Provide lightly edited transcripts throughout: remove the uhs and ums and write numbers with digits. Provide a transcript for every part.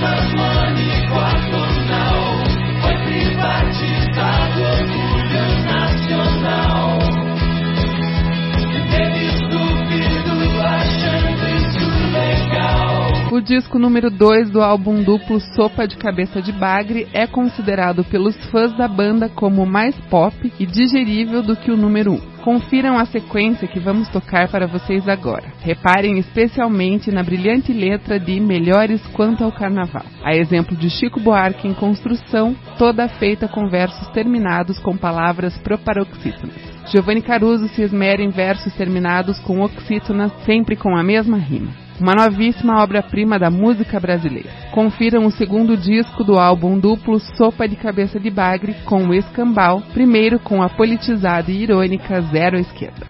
O disco número 2 do álbum duplo Sopa de Cabeça de Bagre é considerado pelos fãs da banda como mais pop e digerível do que o número 1. Confiram a sequência que vamos tocar para vocês agora. Reparem especialmente na brilhante letra de Melhores Quanto ao Carnaval. A exemplo de Chico Buarque em Construção, toda feita com versos terminados com palavras proparoxítonas. Giovanni Caruso se esmera em versos terminados com oxítonas, sempre com a mesma rima. Uma novíssima obra-prima da música brasileira. Confiram o segundo disco do álbum duplo Sopa de Cabeça de Bagre com o Escambau, primeiro com a politizada e irônica Zero à Esquerda.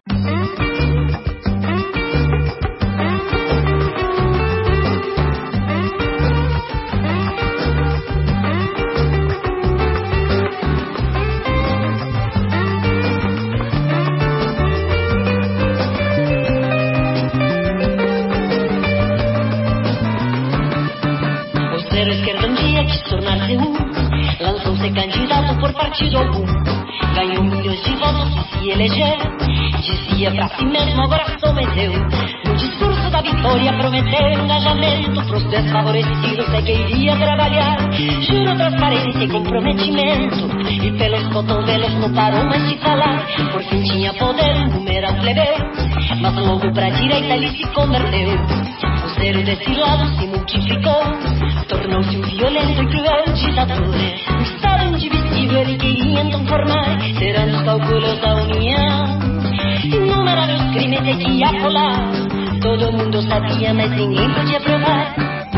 Lançou-se candidato por partido algum, ganhou milhões de votos e se eleger. Dizia pra si mesmo, agora sou meu. No discurso da vitória prometeu engajamento pros desfavorecidos, é que iria trabalhar. Juro transparência e comprometimento, e pelos cotovelos não parou mais de falar. Por fim tinha poder, numerar plebeu, mas logo pra direita ele se converteu. O zero desse lado se multiplicou, tornou-se um violento e cruel ditador. O Estado indivisível ele queria então formar, serão os cálculos da União. Inumeráveis crimes é que ia colar, todo mundo sabia, mas ninguém podia provar.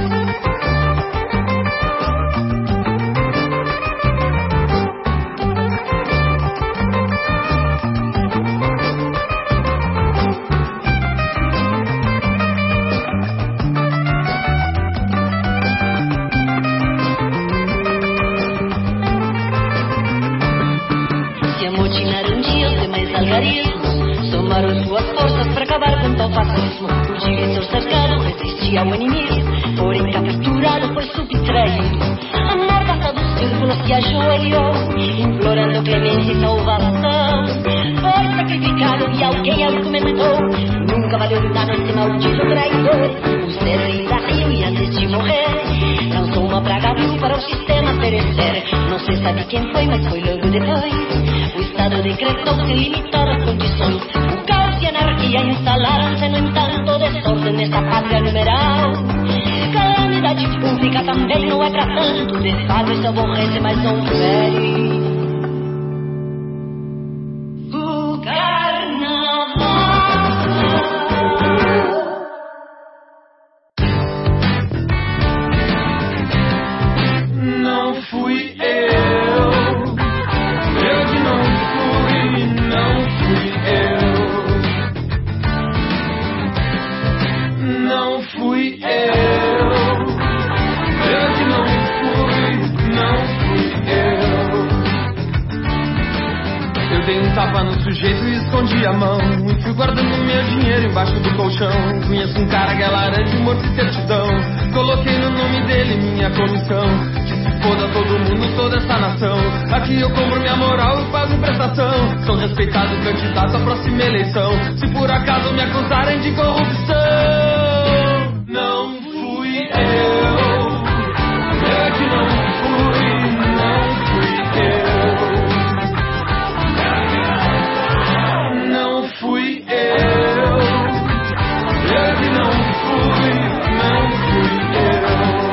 Somaram suas forças para acabar com tal fascismo. Podia ser cercado, resistia ao inimigo, porém capturado foi subtraído. A mordaça dos círculos que ajoelhou, implorando clemência e salvação. Foi sacrificado e alguém argumentou, nunca valeu nada esse maldito traidor. O zero ainda riu e antes de morrer lançou uma praga vil para o sistema perecer. Não se sabe quem foi, mas foi logo depois. O Estado decretou-se limitadas condições. O caos e a anarquia instalaram-se, no entanto, desordem nesta pátria numeral. Calamidade pública também não é pra tanto, de fato isso aborrece, mas não fere. O carnaval não fui eu que não fui, não fui eu. Não fui eu que não fui, não fui eu. Eu dei um tapa no sujeito e escondi a mão, e fui guardando meu dinheiro embaixo do colchão. Conheço um cara que é laranja, morto e certidão. Coloquei no nome dele minha comissão. Foda todo mundo, toda essa nação. Aqui eu compro minha moral e pago prestação. Sou respeitado candidato à próxima eleição. Se por acaso me acusarem de corrupção, não fui eu que não fui, não fui eu. Não fui eu que não fui, não fui eu.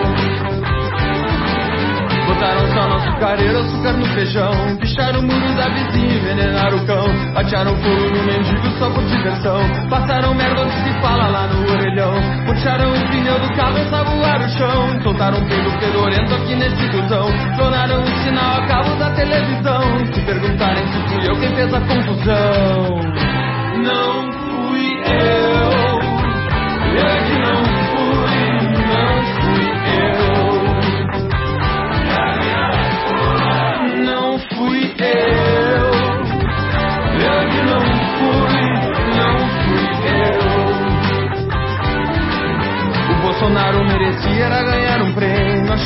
Botaram só no açucareiro, açúcar no feijão. Picharam o muro da vizinha, envenenaram o cão. Atearam fogo no mendigo só por diversão. Passaram merda que se fala lá no orelhão. Puxaram o pneu do carro e saboaram o chão. Soltaram um peido fedorento aqui nesse busão. Clonaram o sinal a cabo da televisão. Se perguntarem se fui eu quem fez a confusão, não fui eu que não fui, não fui eu. Não fui eu que não fui, não fui eu. O Bolsonaro merecia era ganhar um prêmio.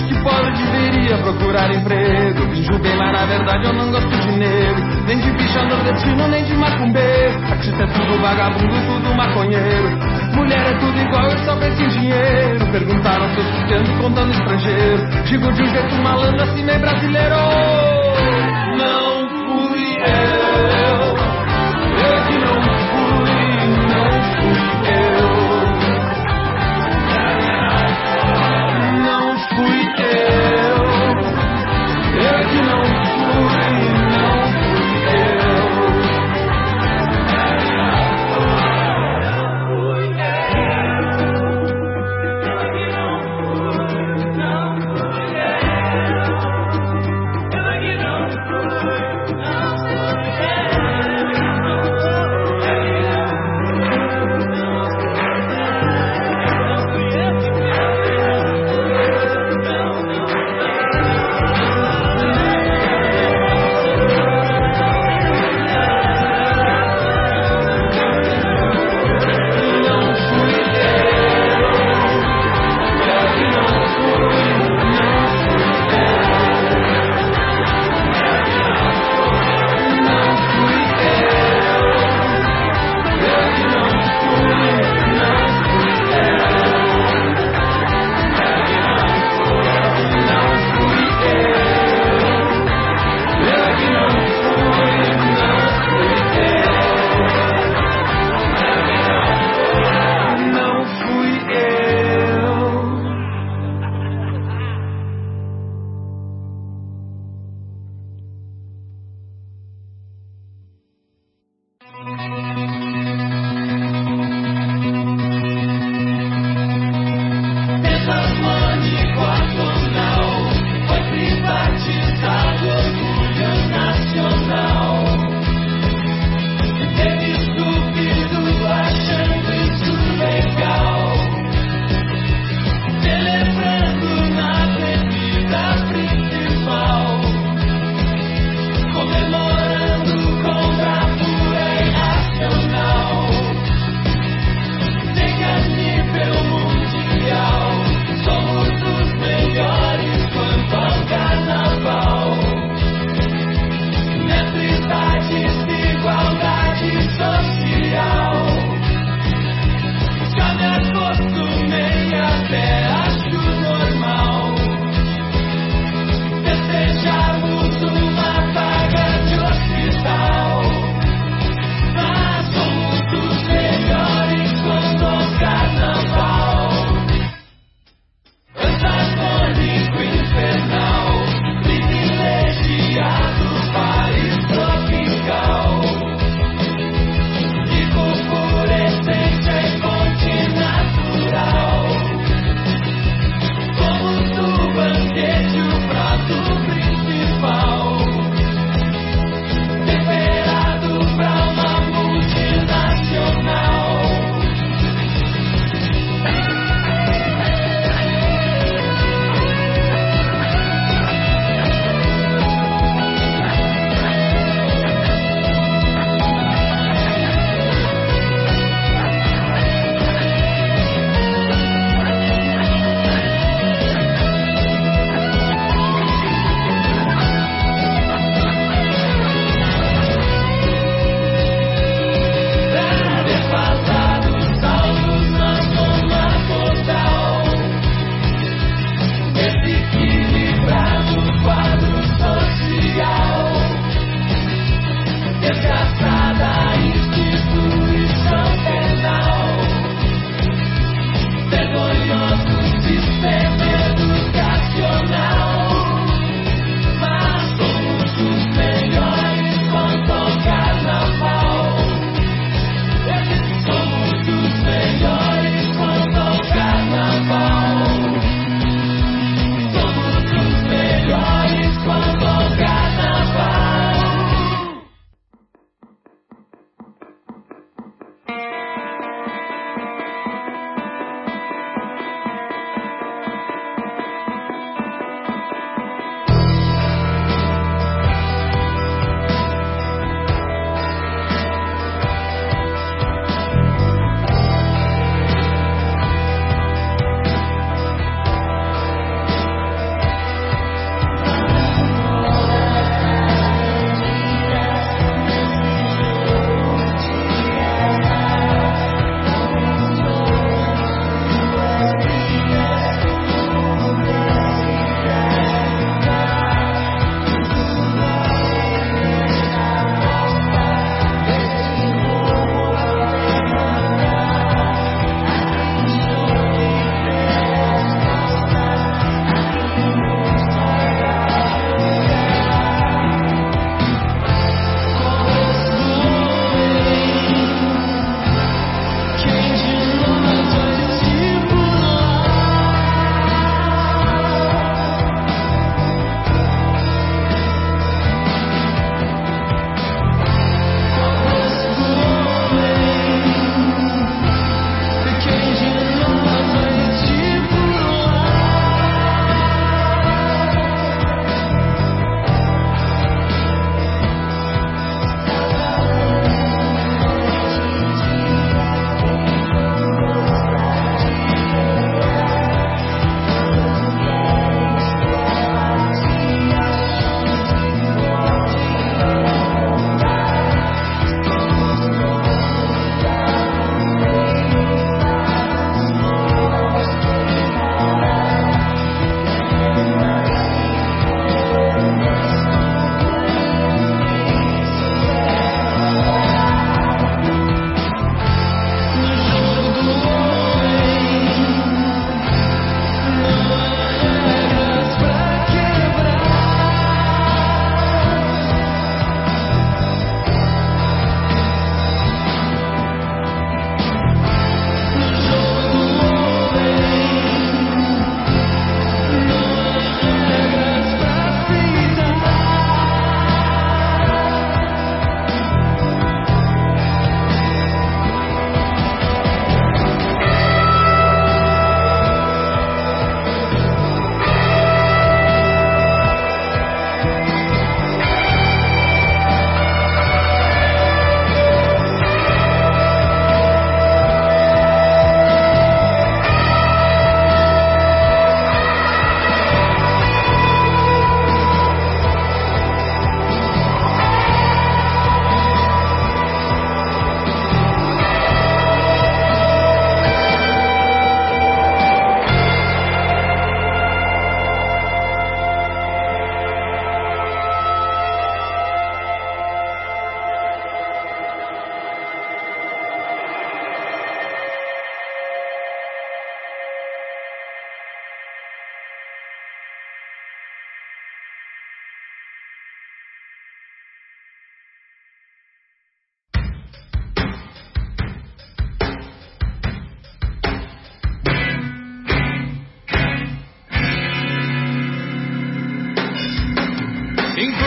procurar emprego. Finjo bem, mas na verdade eu não gosto de negro. Nem de bicha nordestino, nem de macumbeiro. Artista é tudo vagabundo, tudo maconheiro. Mulher é tudo igual, eu só penso em dinheiro. Perguntaram se eu sustento contando estrangeiro. Digo de um jeito malandro, assim meio brasileiro. Não fui eu que não fui, não fui eu. Não fui eu que não fui, não fui eu. Não fui eu.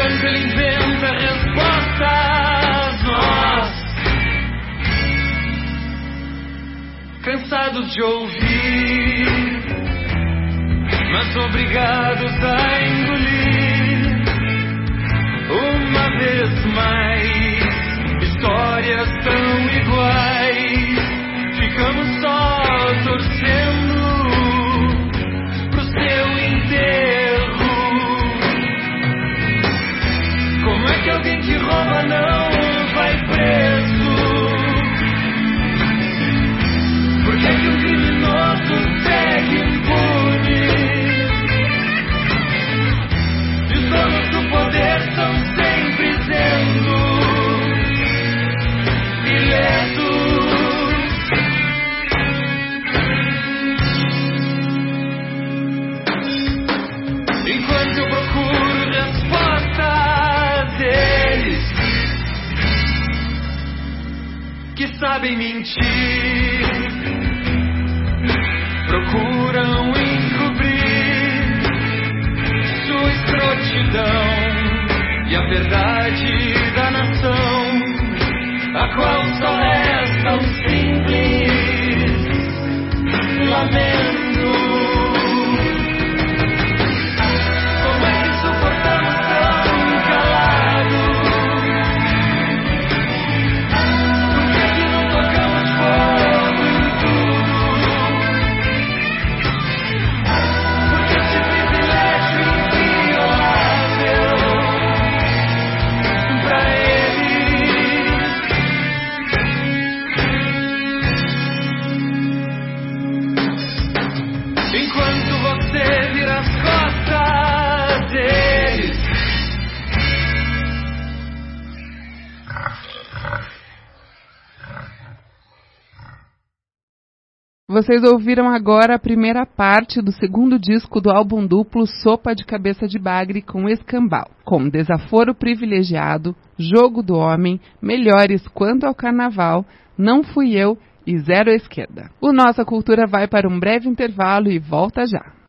enquanto ele inventa respostas, nós, cansados de ouvir, mas obrigados a engolir, uma vez mais, histórias tão iguais, ficamos só torcendo pro seu enterro. Como é que alguém que rouba não vai preso? Por que que um criminoso segue impune? E os donos do poder estão sempre dizendo ilesos. Enquanto eu procuro resposta deles que sabem mentir, procuram encobrir sua escrotidão e a verdade da nação, a qual só resta um simples lamento. Como é que suportamos tão calados? Por que que não tocamos fogo em tudo? Porque esse privilégio inviolável pra eles. Enquanto você vira as costas deles, Vocês ouviram agora a primeira parte do segundo disco do álbum duplo Sopa de Cabeça de Bagre com Escambau, com Desaforo Privilegiado, Jogo do Homem, Melhores Quanto ao Carnaval, Não Fui Eu e Zero à Esquerda. O Nossa Cultura vai para um breve intervalo e volta já.